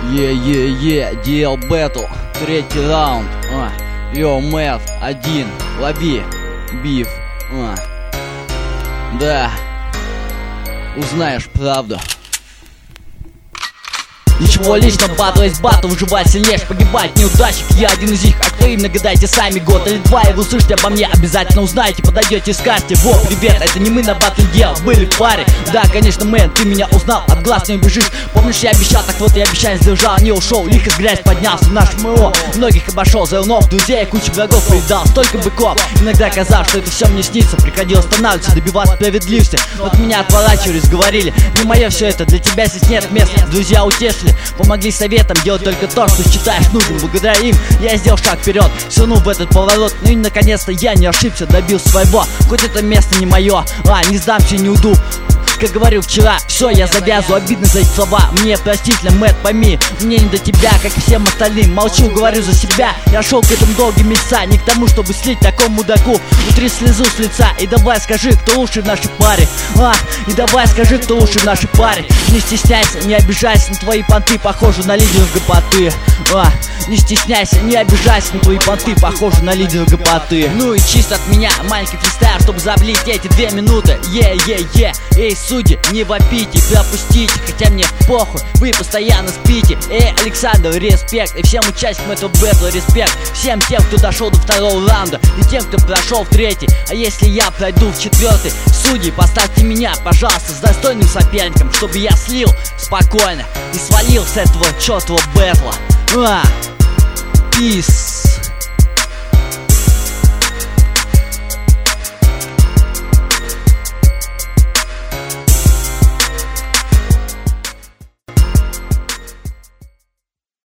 DL Battle, третий раунд. Йо, Мэтт, один, лови, биф. Да, узнаешь правду. Ничего личного, батл есть батл, выживать сильнейший, погибать неудачник. Я один из них, а кто именно, гадайте сами. Год или два, и вы услышите обо мне, обязательно узнаете, подойдете и скажете: во, привет, это не мы на батл дел, были в паре. Да, конечно, мэн, ты меня узнал, от глаз не убежишь. Помнишь, я обещал, так вот и обещание сдержал, не ушел, лихо с грязь поднялся в наш МО. Многих обошел, заунов, друзей, кучу врагов предал, столько быков. Иногда казалось, что это все мне снится, приходилось останавливаться, добиваться справедливости. Но от меня отворачивались, говорили: не мое все это, для тебя здесь нет места. Друзья утешили, помогли советом, делать только то, что считаешь нужным. Благодаря им я сделал шаг вперед, свернул в этот поворот. Ну и наконец-то я не ошибся, добился своего. Хоть это место не мое, не сдамся и не уйду. Как говорил вчера, все, я завязываю, обидно за эти слова. Мне простительно, Мэтт, пойми, мне не до тебя, как и всем остальным. Молчу, говорю за себя, я шел к этому долгие месяца, не к тому, чтобы слить такому мудаку. Утри слезу с лица, и давай скажи, кто лучше в нашей паре. И давай скажи, кто лучше в нашей паре. Не стесняйся, не обижайся на твои понты, похожи на лидеров гопоты. Не стесняйся, не обижайся на твои понты, похожи на лидеров гопоты. Ну и чисто от меня маленький фристайл, чтобы заблить эти 2 минуты. Эй, судьи, не вопите, пропустите, хотя мне похуй, вы постоянно спите. Александр, респект, и всем участникам этого бэтла респект. Всем тем, кто дошел до второго раунда, и тем, кто прошел в третий. А если я пройду в четвертый, судьи, поставьте меня, пожалуйста, с достойным соперником, чтобы я слил спокойно и свалил с этого чертового бэтла. Peace.